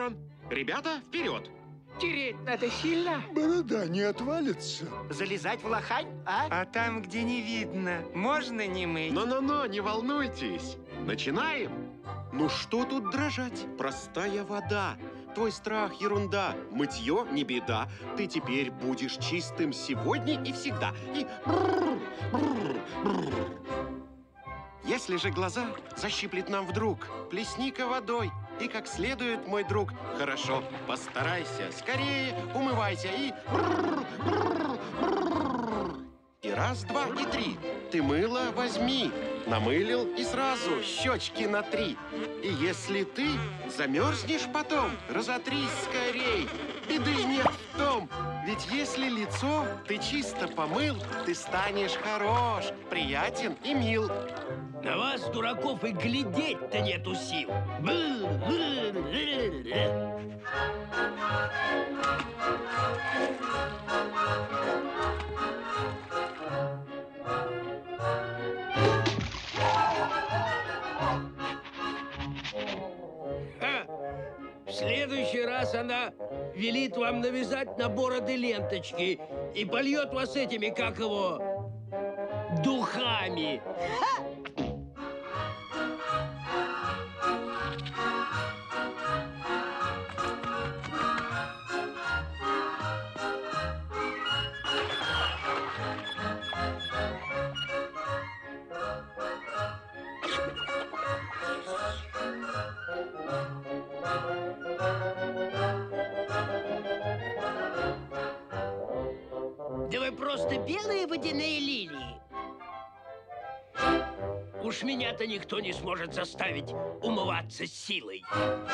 сторон. Ребята, вперед! Тереть надо сильно. Борода не отвалится. Залезать в лохань, а? А там, где не видно, можно не мыть? Но-но-но, не волнуйтесь. Начинаем. Ну что тут дрожать? Простая вода. Твой страх — ерунда. Мытье — не беда. Ты теперь будешь чистым сегодня и всегда. И... Если же глаза защиплет нам вдруг, плесни-ка водой. И как следует, мой друг, хорошо, постарайся, скорее умывайся и... И раз, два, и три. Ты мыло возьми. Намылил и сразу щечки натри. И если ты замерзнешь потом, разотрись скорей. Беды нет в том, ведь если лицо ты чисто помыл, ты станешь хорош, приятен и мил. На вас, дураков, и глядеть-то нету сил. В следующий раз она велит вам навязать на бороды ленточки и польет вас этими, как его, духами. Да вы просто белые водяные лилии. Уж меня-то никто не сможет заставить умываться силой.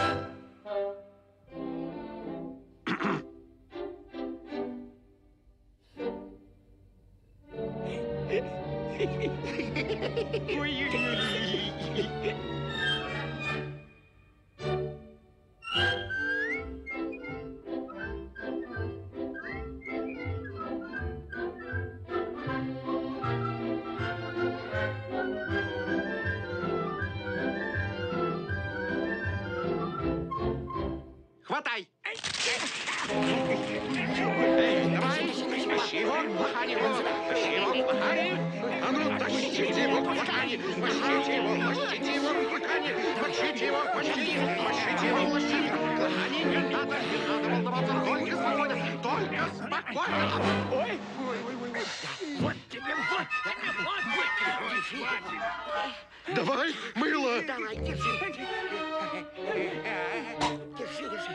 Хватай! Эй, давай! Тащи его, лохани его! Тащи его, лохани! А ну, тащите его, лохани! Тащите его, лохани! Тащите его, тащите его, лохани! Лохани, не надо волноваться, только спокойно! Только спокойно! Ой! Вот тебе, вот тебе! Давай, мыло! Давай, держи. Держи, держи.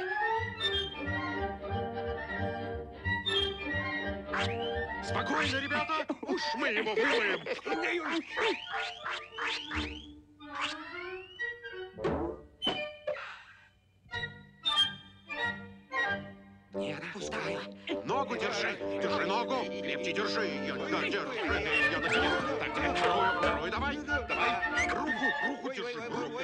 Спокойно, ребята! Уж мы его вымоем! Не отпускай. Ногу держи! Держи ногу! Крепче держи ее! Да, держи ее на себе! Так, теперь вторую давай! Давай! Руку держи! Руку!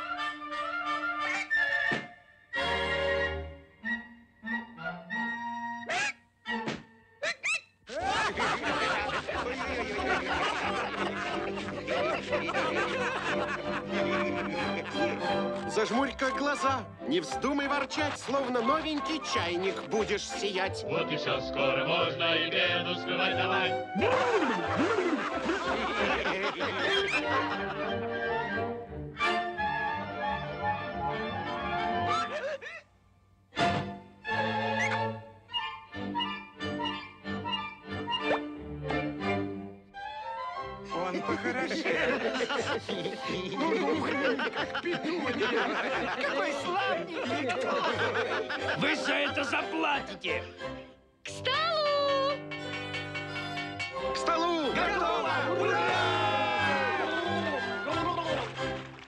Зажмурь-ка глаза, не вздумай ворчать, словно новенький чайник будешь сиять. Вот и все, скоро можно и беду скрывать давай. Он похорошел. Как петунья. Какой славненький! Вы за это заплатите! Кстати!